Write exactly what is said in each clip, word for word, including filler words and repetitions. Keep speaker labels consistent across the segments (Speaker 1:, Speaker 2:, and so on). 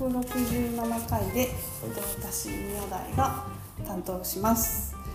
Speaker 1: くろくじゅうななかいで、えっと、私宮台が担当します、はい、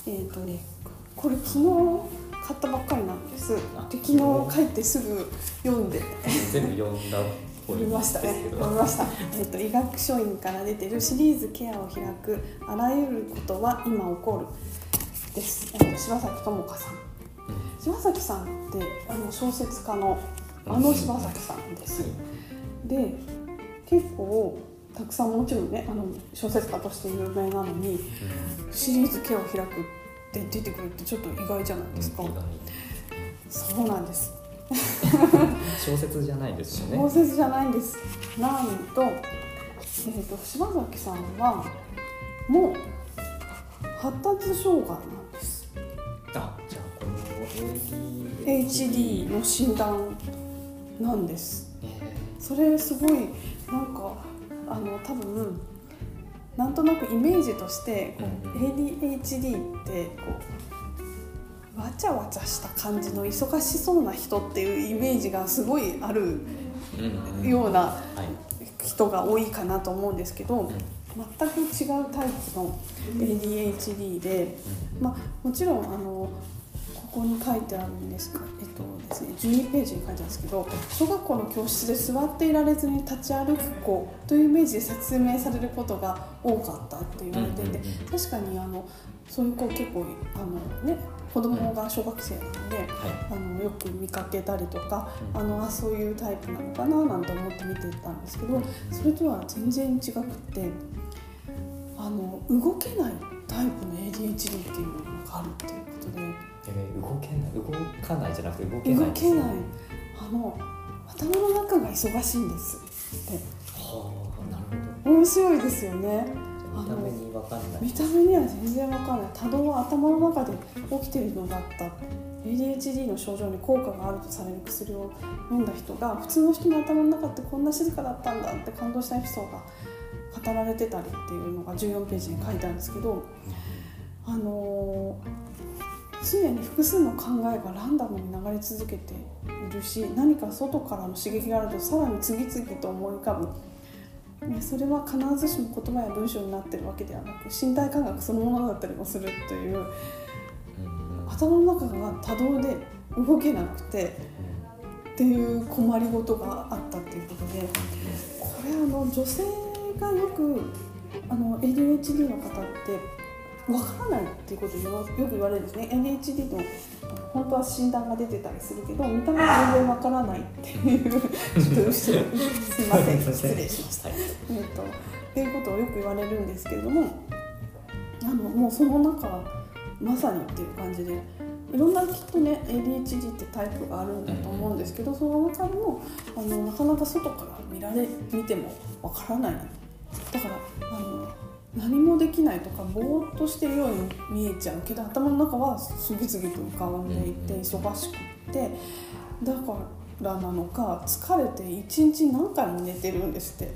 Speaker 1: えっとねこれ昨日買ったばっかりなんです。で昨日帰ってすぐ読んで
Speaker 2: 全部読んだ
Speaker 1: 読みましたね読みました、えっと、医学書院から出てるシリーズケアを開くあらゆることは今起こるです、えっと、柴崎智香さん、うん、柴崎さんってあの小説家のあの柴崎さんです、うん、で結構たくさんもちろんねあの小説家として有名なのに、うん、シリーズケアを開くって出てくるってちょっと意外じゃないですか、うん、そうなんです
Speaker 2: 小説じゃないですよね。
Speaker 1: 小説じゃないんです。なんと、えーと、柴崎さんはもう発達障害なんです。
Speaker 2: あ、じゃあこの エーディーエイチディー
Speaker 1: エイチディー の診断なんです、えー、それすごいなんかあの多分なんとなくイメージとしてこう、うん、エーディーエイチディー ってこうわちゃわちゃした感じの忙しそうな人っていうイメージがすごいあるような人が多いかなと思うんですけど、全く違うタイプの エーディーエイチディー で、まあ、もちろんあのここに書いてあるんですが、えっとですね、じゅうにページに書いてあるんですけど、小学校の教室で座っていられずに立ち歩く子というイメージで説明されることが多かったって言われていて、確かにあのそういう子結構あの、ね、子供が小学生なので、はい、あのよく見かけたりとか、あのあそういうタイプなのかななんて思って見てたんですけど、それとは全然違くってあの動けないタイプの エーディーエイチディー っていうのがあるっていうことで、
Speaker 2: えー、動けない動かないじゃなくて動けない
Speaker 1: です、ね、動けないあの頭の中が忙しいんですって。
Speaker 2: はあ、なるほど。
Speaker 1: 面白いですよね。
Speaker 2: 見た目に分かんない。
Speaker 1: 見た目には全然分かんない。多動は頭の中で起きているのだった。エーディーエイチディー の症状に効果があるとされる薬を飲んだ人が普通の人の頭の中ってこんな静かだったんだって感動したエピソードが語られてたりっていうのがじゅうよんページに書いてあるんですけど、あのー、常に複数の考えがランダムに流れ続けているし、何か外からの刺激があるとさらに次々と思い浮かぶ。それは必ずしも言葉や文章になっているわけではなく、身体感覚そのものだったりもするという、うん、頭の中が多動で動けなくて、うん、っていう困りごとがあったっていうことで、これあの女性がよくあの エーディーエイチディー の方ってわからないっていうことをよく言われるんですね。 エーディーエイチディー の本当は診断が出てたりするけど見た目は全然わからないっていうちょっとすいません失礼しました、えー、とっていうことをよく言われるんですけれども、あのもうその中まさにっていう感じでいろんなきっとね エーディーエイチディー ってタイプがあるんだと思うんですけど、その中でもあのなかなか外から見られ見てもわからない。だからあの何もできないとかぼーっとしてるように見えちゃうけど頭の中は次々と浮かんでいて忙しくってだからなのか疲れて一日何回も寝てるんですって。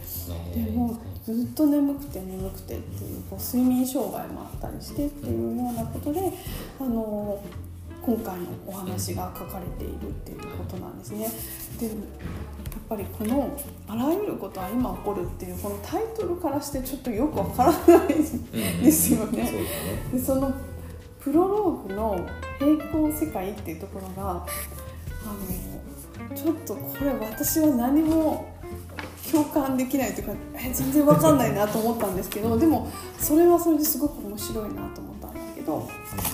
Speaker 1: でもずっと眠くて眠くてっていうこう睡眠障害もあったりしてっていうようなことであの今回のお話が書かれているっていうことなんですね。でやっぱりこのあらゆることは今起こるっていうこのタイトルからしてちょっとよくわからないですよね。でそのプロローグの平行世界っていうところがあのちょっとこれ私は何も共感できないというかえ全然わかんないなと思ったんですけど、でもそれはそれですごく面白いなと思ったんだけど、あの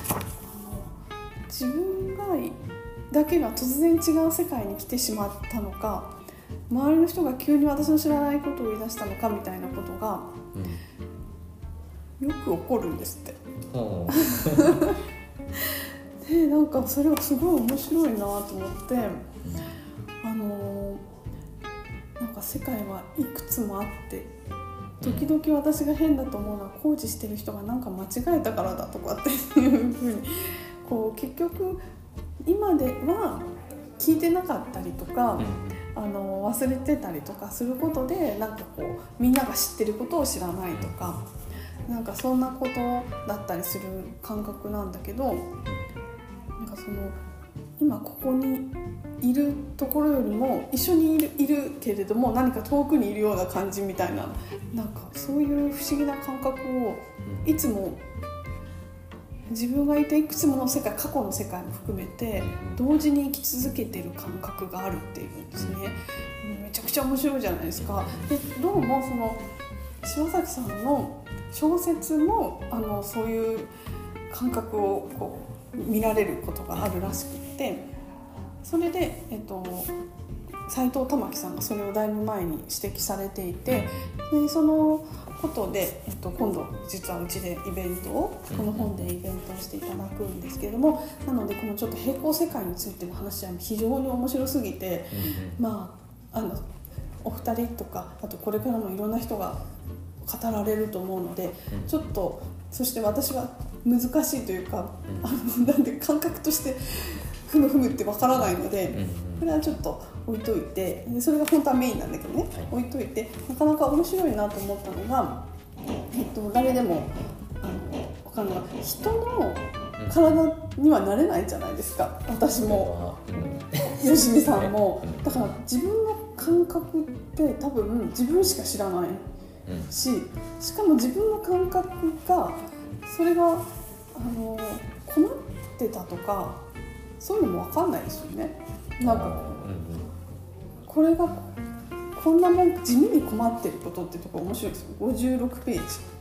Speaker 1: 自分がだけが突然違う世界に来てしまったのか、周りの人が急に私の知らないことを言い出したのかみたいなことが、うん、よく起こるんですってでなんかそれはすごい面白いなと思って、あのなんか世界はいくつもあって時々私が変だと思うのは工事してる人がなんか間違えたからだとかっていうふうにこう結局今では聞いてなかったりとか、うん、あの忘れてたりとかすることでなんかこうみんなが知ってることを知らないとか、なんかそんなことだったりする感覚なんだけど、なんかその今ここにいるところよりも一緒にいる、いるけれども何か遠くにいるような感じみたいな、なんかそういう不思議な感覚をいつも自分がいていくつもの世界、過去の世界も含めて同時に生き続けている感覚があるっていうんですね。めちゃくちゃ面白いじゃないですか。でどうもその柴崎さんの小説もあのそういう感覚をこう見られることがあるらしくって、それで、えっと、斎藤環さんがそれをだいぶ前に指摘されていて、でそのことで、えっと、今度実はうちでイベントをこの本でイベントをしていただくんですけれども、なのでこのちょっと平行世界についての話は非常に面白すぎて、まああのお二人とかあとこれからもいろんな人が語られると思うので、ちょっとそして私は難しいというか、あのなんで感覚としてふむふむってわからないので、これはちょっと置いといて、それが本当はメインなんだけどね、置いといて、なかなか面白いなと思ったのが、えっと、誰でもあのわかんない人の体にはなれないじゃないですか。私も吉見さんもだから自分の感覚って多分自分しか知らないし、しかも自分の感覚がそれがあの困ってたとかそういうのも分かんないですよね。なんかこれがこんなもん地味に困ってることってところ面白いですよ。ごじゅうろくページ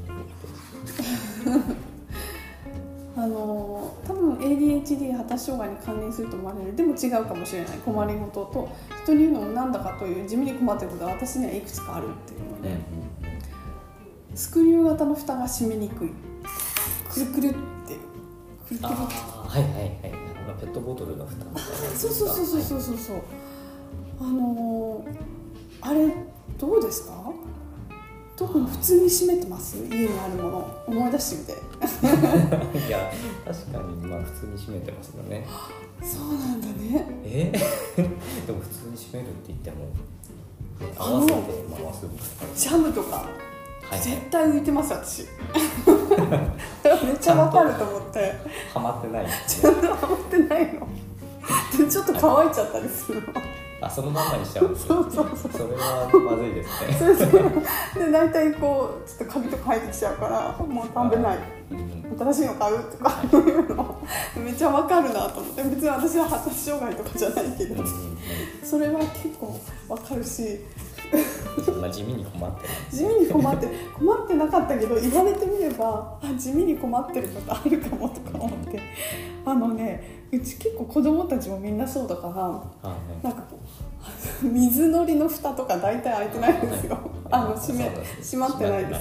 Speaker 1: あの多分 エーディーエイチディー 発達障害に関連すると思われる。でも違うかもしれない困りごとと人に言うのもなんだかという地味に困ってることが私にはいくつかあるっていうので、スクリュー型の蓋が閉めにくい、くるくるってくるくるって、
Speaker 2: あはいはいはい、ペットボトルの蓋みたいな。
Speaker 1: そうそうそうそうそうそうそう、あのー、あれどうですか？特に普通に閉めてます？家にあるもの思い出してみ
Speaker 2: ていや確かにまあ普通に閉めてますよね。
Speaker 1: そうなんだね。
Speaker 2: えでも普通に閉めるって言っても合わせて回すみたいな。
Speaker 1: ジャムとか、はい、絶対浮いてます私めっちゃわかると思って
Speaker 2: ハマってない
Speaker 1: ちゃんとハマってないのでちょっと乾いちゃったりするの
Speaker 2: あ、そのまんまにしちゃうんですよ。そうそうそう。それはまずいですね。
Speaker 1: そうそうで大体こうちょっとカビとか生えてきちゃうからもう食べない、うん、新しいの買うとかいうのめっちゃわかるなと思って、別に私は発達障害とかじゃないけど、うん、それは結構わかるし
Speaker 2: まあ地味に困ってない
Speaker 1: 地味に困って困ってなかったけど言われてみればあ地味に困ってることあるかもとか思ってあのねうち結構子供たちもみんなそうだから、はい、なんかこう水のりの蓋とか大体開いてないんですよ、はい、あの閉め閉まってないです。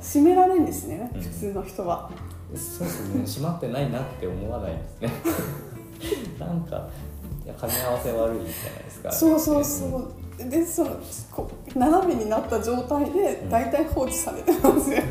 Speaker 1: 閉められるんですね、うん、普通の人は。
Speaker 2: そうですね、閉まってないなって思わないですねなんかいや噛み合わせ悪いじゃないですか。
Speaker 1: そうそうそうでそのこう斜めになった状態で大体放置されてますよ、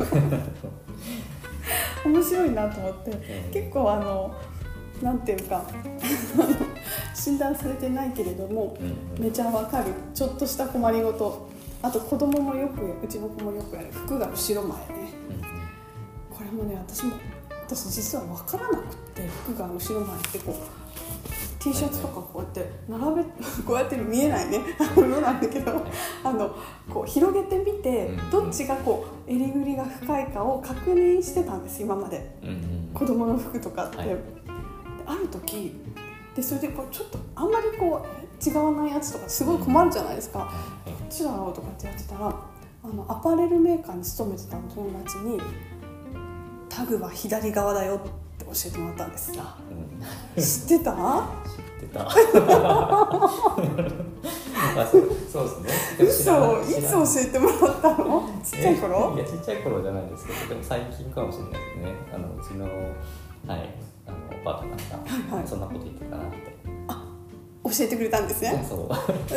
Speaker 1: うん、面白いなと思って、うん、結構あのなんていうか診断されてないけれども、うん、めちゃわかるちょっとした困りごと。あと子供もよくうちの子もよくやる服が後ろ前ね、うん、これもね私も私実はわからなくって服が後ろ前ってこうT シャツとかこうやって並べこうやって見えないねものなんだけどあのこう広げてみてどっちがこう襟ぐりが深いかを確認してたんです今まで、うんうん、子供の服とかって、はい、である時でそれでこうちょっとあんまりこう違わないやつとかすごい困るじゃないですか、うん、どっちだろうとかってやってたらあのアパレルメーカーに勤めてた友達にタグは左側だよって教えてもらったんです。あ、うん、知ってた？
Speaker 2: 知ってたあ、そう、そうですね。
Speaker 1: 嘘、いつ教えてもらったの？ちっちゃい頃？
Speaker 2: いや、ちっちゃい頃じゃないですけど、でも最近かもしれないですね。あのうちの、はい、あのおばあが、はいはい、そんなこと言ってたなって。
Speaker 1: あ、教えてくれたんですね。
Speaker 2: そう。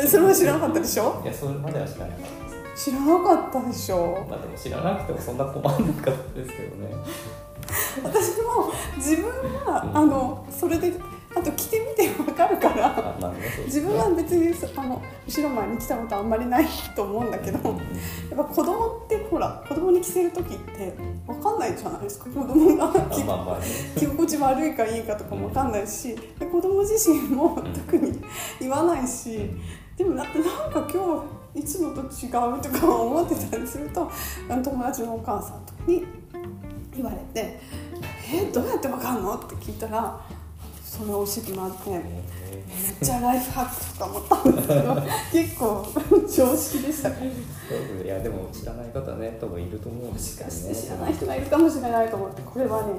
Speaker 1: それは知らなかったでしょ？
Speaker 2: いや、それまでは知らなかったです。
Speaker 1: 知らなかったでしょ？
Speaker 2: まあでも知らなくてもそんな困らなかったですけどね。
Speaker 1: 私も自分は、うん、あのそれであと着てみて分かるから、
Speaker 2: まあね、そう
Speaker 1: 自分は別にあの後ろ前に来たことあんまりないと思うんだけど、やっぱ子供ってほら子供に着せる時って分かんないじゃないですか。子供が着心地悪いかいいかとかも分かんないし、で子供自身も特に言わないし、でもだってなんか今日いつもと違うとか思ってたりすると、友達のお母さんとかに言われて、えー、どうやって分かんのって聞いたら、それを教えてもらって、めっちゃライフハックとか思ったんですけど結構常識でしたね。
Speaker 2: いやでも知らない方ね多分いると思うんですけどね。
Speaker 1: しかして知らない人がいるかもしれないと思って、これはね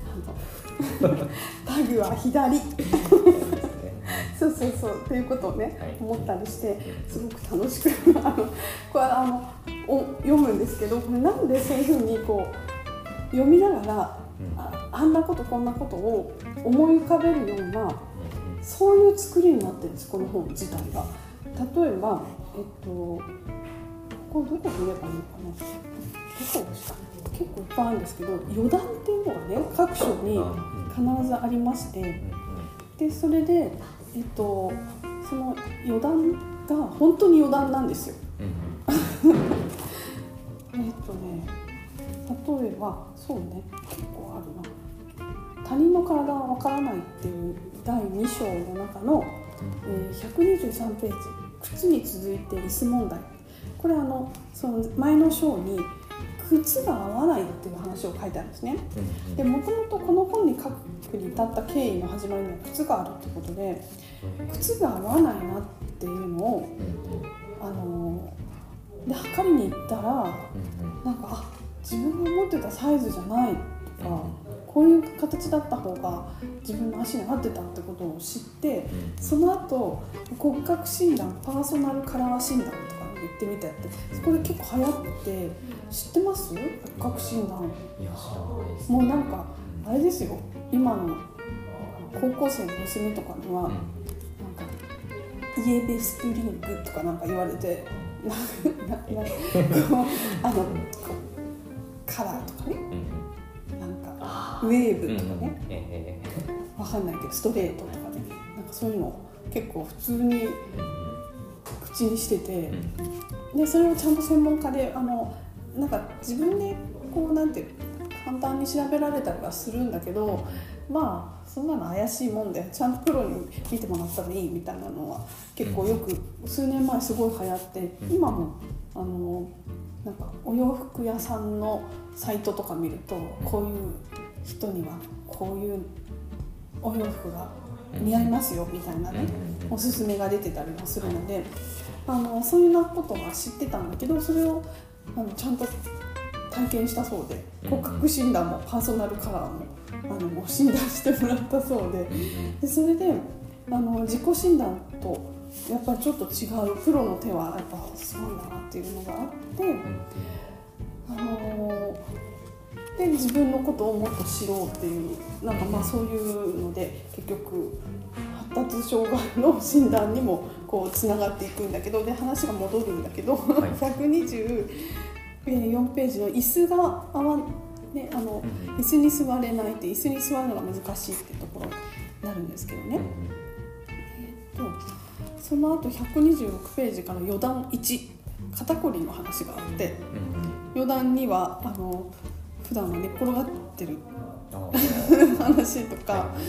Speaker 1: タグは左そうそうそうっていうことをね、はい、思ったりしてすごく楽しくあのこれあのお読むんですけど、これなんでそういうふうにこう読みながら、うん、あ, あんなことこんなことを思い浮かべるような、そういう作りになってるんです、この本自体が。例えば、えっと、ここどこ見ればいいのかな、どこをした結構いっぱいあるんですけど、余談っていうのがね各章に必ずありまして、でそれで、えっと、その余談が本当に余談なんですよ。えっとね、例えばそうね、結構あるな。他人の体はわからないっていうだいに章の中の、えー、ひゃくにじゅうさんページ、靴に続いて椅子問題。これあのその前の章に靴が合わないっていう話を書いてあるんですね。でもともとこの本に書くに至った経緯の始まりには靴があるってことで、靴が合わないなっていうのをあので測りに行ったら、なんかあ自分が持ってたサイズじゃないとか、こういう形だった方が自分の足に合ってたってことを知って、その後骨格診断、パーソナルカラー診断とかに行ってみたって、そこで結構流行って知ってます？骨格診断。
Speaker 2: いや知らないです。
Speaker 1: もうなんかあれですよ、今の高校生の娘とかには、うん、なんかイエベスプリングとかなんか言われてなななこうあのこうカラーとかね、うん、なんかウェーブとかね、うんえー、わかんないけどストレートとかね、なんかそういうの結構普通に口にしてて、うん、でそれをちゃんと専門家であのなんか自分でこうなんて簡単に調べられたりはするんだけど、まあそんなの怪しいもんでちゃんとプロに見てもらったらいいみたいなのは結構よく数年前すごい流行って、今もあのなんかお洋服屋さんのサイトとか見ると、こういう人にはこういうお洋服が似合いますよみたいなね、おすすめが出てたりもするので、あのそういうことは知ってたんだけど、それをあのちゃんと体験したそうで、骨格診断もパーソナルカラーもあの診断してもらったそうで、でそれであの自己診断とやっぱりちょっと違う、プロの手はやっぱすごいなっていうのがあって、あので自分のことをもっと知ろうっていう、なんかまあそういうので結局発達障害の診断にもこうつながっていくんだけど、で話が戻るんだけど、はい、ひゃくにじゅうよんページの椅子が合わね、あの椅子に座れないって、椅子に座るのが難しいってところになるんですけどね、うんえー、とその後ひゃくにじゅうろくページから余談いち、肩こりの話があって、うん、余談にはあの普段は寝っ転がってる話とか、はい、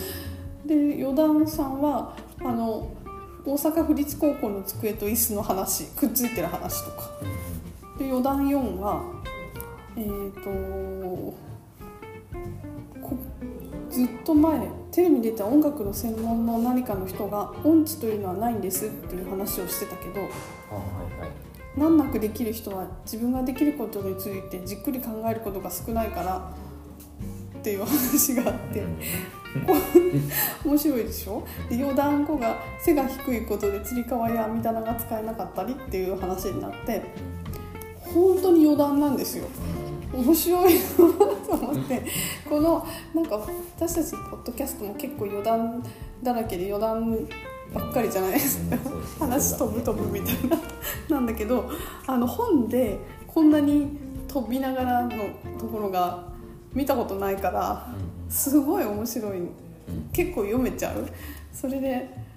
Speaker 1: で余談さんはあの大阪府立高校の机と椅子の話、くっついてる話とか、で余談よんはえー、とこずっと前テレビに出た音楽の専門の何かの人が音痴というのはないんですっていう話をしてたけど、あ、はいはい、難なくできる人は自分ができることについてじっくり考えることが少ないからっていう話があって面白いでしょ。で余談ごが背が低いことでつり革や網棚が使えなかったりっていう話になって、本当に余談なんですよ。面白いなと思ってこのなんか私たちポッドキャストも結構余談だらけで余談ばっかりじゃないですか、うん、話飛ぶ飛ぶみたいななんだけど、あの本でこんなに飛びながらのところが見たことないからすごい面白い、結構読めちゃう。それで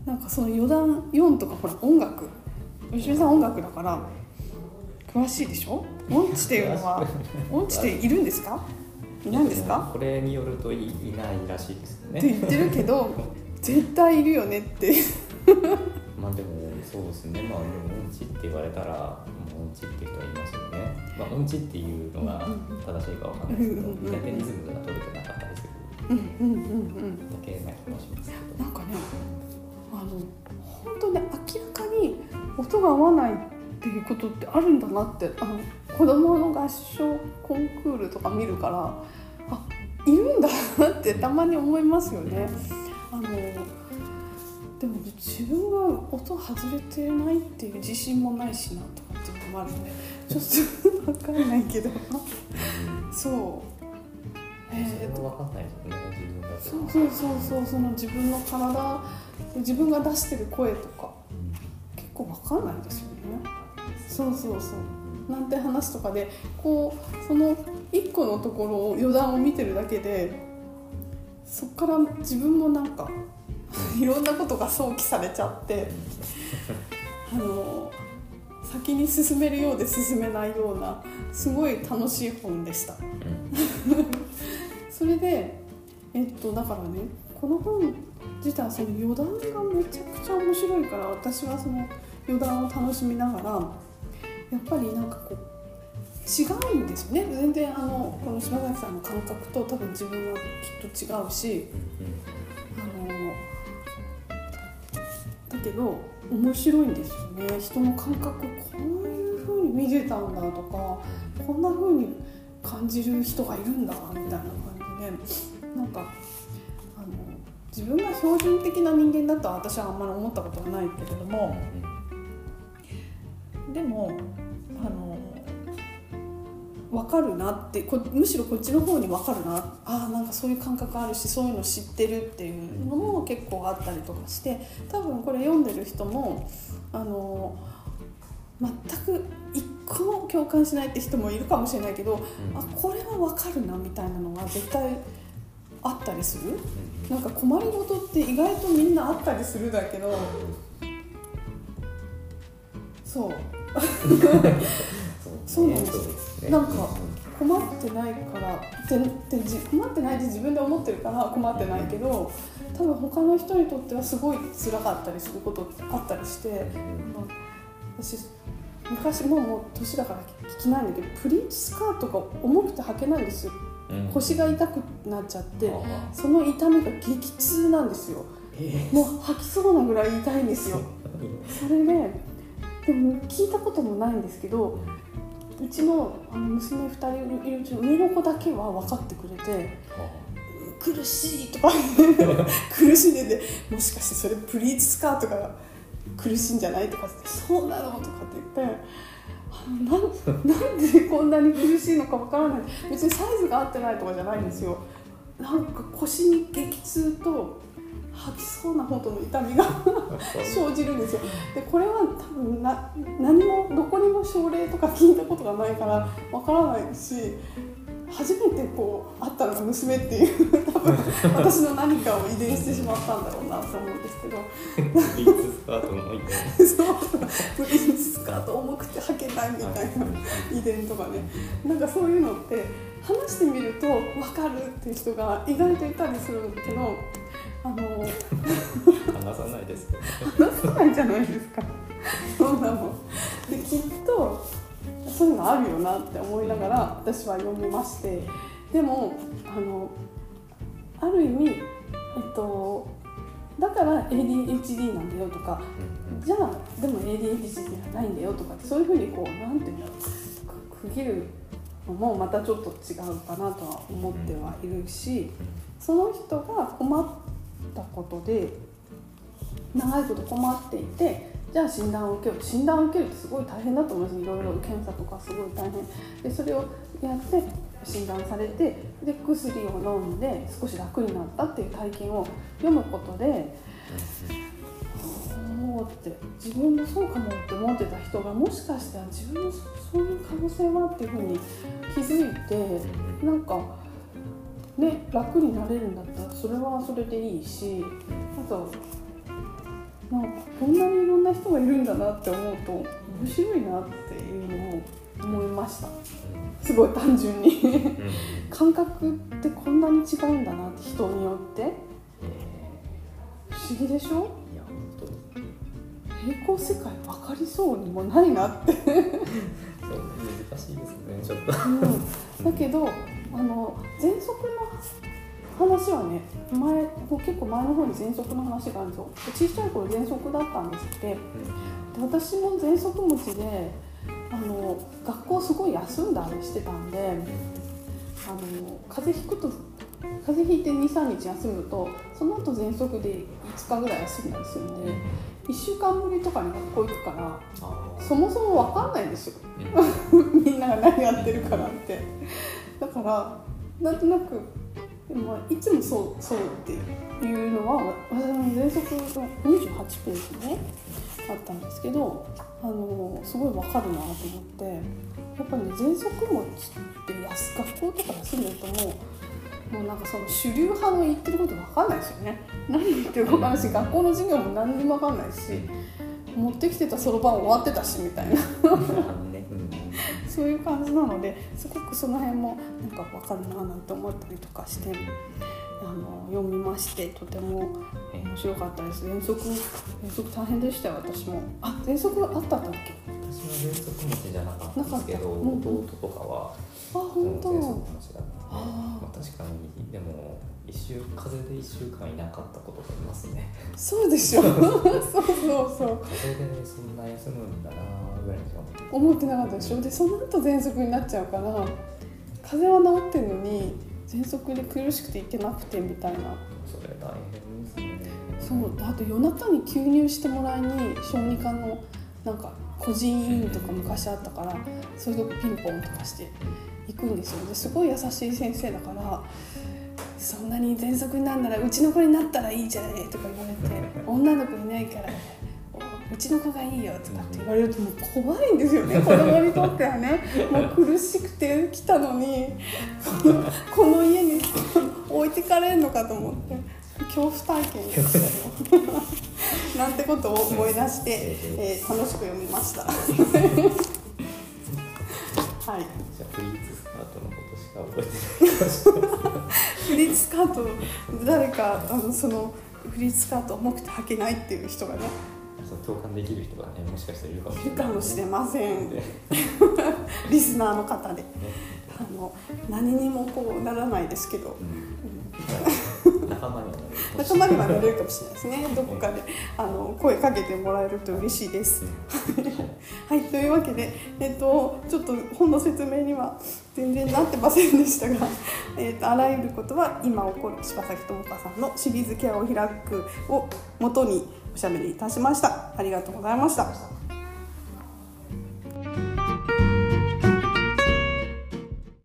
Speaker 1: なんかその余談よんとかほら音楽吉見さん音楽だから詳しいでしょ。音痴っていうのは音痴っているんですかいないんですか。
Speaker 2: これによると い, いないらしいですよね
Speaker 1: って言ってるけど絶対いるよねって
Speaker 2: まあでもそうですね、まあ、音痴って言われたら音痴っていう人はいますよね、まあ、音痴っていうのが正しいかわかんないですけど、大体リズムが取れてなかったりする
Speaker 1: うんうんうんうん
Speaker 2: だけな気もしますけど、
Speaker 1: なんかねあの本当に明らかに音が合わないっていうことってあるんだなって、あの子供の合唱コンクールとか見るからあいるんだなってたまに思いますよね。あのでも自分が音外れてないっていう自信もないしなとかっていうのもあるんでちょっと分かんないけどそう
Speaker 2: えー、それは分かんないですよね自分だと。
Speaker 1: そうそうそうそうその自分の体自分が出してる声とか結構分かんないですよね。そうそうそうなんて話とかでこうその一個のところを余談を見てるだけでそこから自分もなんかいろんなことが想起されちゃってあの先に進めるようで進めないようなすごい楽しい本でしたそれでえっとだからねこの本自体その余談がめちゃくちゃ面白いから私はその余談を楽しみながらやっぱりなんかこう違うんですよね。全然あのこの島崎さんの感覚と多分自分はきっと違うしあのだけど面白いんですよね。人の感覚こういう風に見てたんだとかこんな風に感じる人がいるんだみたいな感じでなんかあの自分が標準的な人間だとは私はあんまり思ったことはないけれどもでもあの分かるなってこむしろこっちの方に分かるなあなんかそういう感覚あるしそういうの知ってるっていうのも結構あったりとかして多分これ読んでる人もあの全く一個も共感しないって人もいるかもしれないけど、うん、あこれは分かるなみたいなのが絶対あったりする。なんか困りごとって意外とみんなあったりするだけどそうそうなんです、ね、なんか困ってないからってって困ってないって自分で思ってるから困ってないけど多分他の人にとってはすごい辛かったりすることってあったりして、うん、私昔もうもう年だから聞きないんだけどプリーツスカートが重くて履けないんですよ、うん、腰が痛くなっちゃってその痛みが激痛なんですよ、えー、もう吐きそうなぐらい痛いんですよそれででも聞いたこともないんですけどうちのあの娘ふたりいるうちの上の子だけは分かってくれて苦しいとか苦しんでてもしかしてそれプリーツスカートが苦しいんじゃないとかってそうなのとかって言ってあの な, なんでこんなに苦しいのか分からない別にサイズが合ってないとかじゃないんですよ。なんか腰に激痛と吐きそうなほどの痛みが生じるんですよ。でこれは多分な何もどこにも症例とか聞いたことがないからわからないし初めてこう会ったのが娘っていう多分私の何かを遺伝してしまったんだろうなと思うんですけど
Speaker 2: プリーツスカートの遺伝
Speaker 1: そうプリーツスカート重くて履けないみたいな遺伝とかねなんかそういうのって話してみると分かるっていう人が意外といたりするんだけどあの
Speaker 2: 話さないですよね
Speaker 1: 話さないじゃないですかそうなのできっとそういうのあるよなって思いながら私は読みましてでもあのある意味、えっと、だから エーディーエイチディー なんだよとか、うんうん、じゃあでも エーディーエイチディー じゃないんだよとかそういうふうにこうなんていうの区切るのもまたちょっと違うかなとは思ってはいるしその人が困ったことで長いこと困っていてじゃあ診断を受ける診断を受けるってすごい大変だと思います。いろいろ検査とかすごい大変でそれをやって診断されてで薬を飲んで少し楽になったっていう体験を読むことでおーって自分もそうかもって思ってた人がもしかしたら自分もそういう可能性はっていうふうに気づいてなんかね楽になれるんだったらそれはそれでいいしあとなんかこんなにいろんな人がいるんだなって思うと面白いなっていうのを思いました。すごい単純に感覚ってこんなに違うんだなって人によって、不思議でしょ。いや
Speaker 2: 本当に
Speaker 1: 平行世界分かりそうにもないなって
Speaker 2: そう難しいですねちょっと、
Speaker 1: うん、だけどあの喘息の話はね前もう結構前の方に喘息の話があるんですよ。小さい頃喘息だったんですって。で私も喘息持ちであの学校すごい休んだりしてたんで、あの風邪ひくと風邪ひいて にさんにち休むとその後喘息でいつかぐらい休んだりするんで、いっしゅうかんぶりとかに学校行くからそもそも分かんないんですよみんなが何やってるかなんて。だからなんとなく、まあ、いつもそうそうっていうのは私の喘息のにじゅうはちページねあったんですけど、あのすごい分かるなと思って、やっぱりね喘息持ちって学校とか休んでるともうもうなんかその主流派の言ってること分かんないですよね。何言ってるか分かんないし、学校の授業も何にも分かんないし、持ってきてたそろばん終わってたしみたいなそういう感じなので、すごくその辺もなんか分かるななんて思ったりとかして、あの読みましてとても面白かったです。喘息喘息大変でしたよ私も。あ、喘息あったんだっけ。
Speaker 2: 私は喘息持ちじゃなかったんですけど、弟とかは
Speaker 1: あ、本当。
Speaker 2: 喘息持ちだった。あ、まあ、確かにでも一週風邪でいっしゅうかんいなかったことがいますね。
Speaker 1: そうでしょそうそうそう。風
Speaker 2: 邪でそんな休むんだなぐらいしか
Speaker 1: 思ってなかったでしょ。でその後喘息になっちゃうから、風邪は治ってるのに喘息で苦しくていけなくてみたいな。
Speaker 2: それ大変ですね。
Speaker 1: そう、あと夜中に吸入してもらいに小児科のなんか個人医院とか昔あったから、そういうとこピンポンとかして行くんですよ。ですごい優しい先生だから、そんなに喘息になるならうちの子になったらいいじゃないとか言われて女の子いないからうちの子がいいよとかって言われるともう怖いんですよね子供にとってはね。もう苦しくて来たのにこの家に置いてかれんのかと思って恐怖体験ですなんてことを思い出して、えー、楽しく読みましたはい。
Speaker 2: じゃあフリーツスカートのことしか覚えてない
Speaker 1: フリーツスカート誰かあのそのフリーツスカート重くて履けないっていう人がね、
Speaker 2: 共感できる人がねもしかしたらいるかもしれない、
Speaker 1: いるかもしれませんリスナーの方で、ね、あの何にもこうならないですけど、
Speaker 2: うんうん、仲間にはなれる
Speaker 1: 仲間にはなれるかもしれないですねどこかであの声かけてもらえると嬉しいですはい、というわけで、えっと、ちょっと本の説明には全然なってませんでしたが、えっと、あらゆることは今起こる柴崎友香さんのシリーズケアを開くを元におしゃべりいたしました。ありがとうございました。